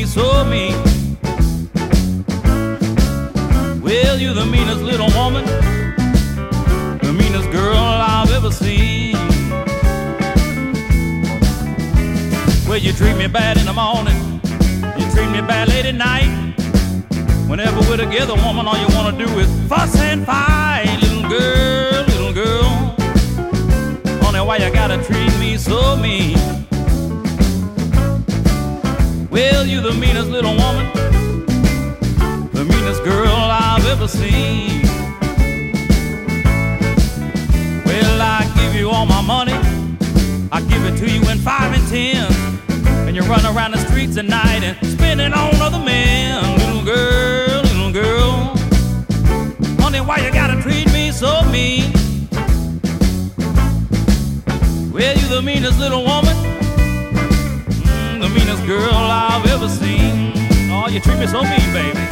so mean. Well, you're the meanest little woman, the meanest girl I've ever seen. Well, you treat me bad in the morning, you treat me bad late at night. Whenever we're together, woman, all you wanna do is fuss and fight. Little girl, honey, why you gotta treat me so mean? Well, you're the meanest little woman, the meanest girl I've ever seen. Well, I give you all my money, I give it to you in 5 and 10, and you run around the streets at night and spend it on other men. Little girl, honey, why you gotta treat me so mean? Well, you're the meanest little woman, the meanest girl I've ever seen. Oh, you treat me so mean, baby.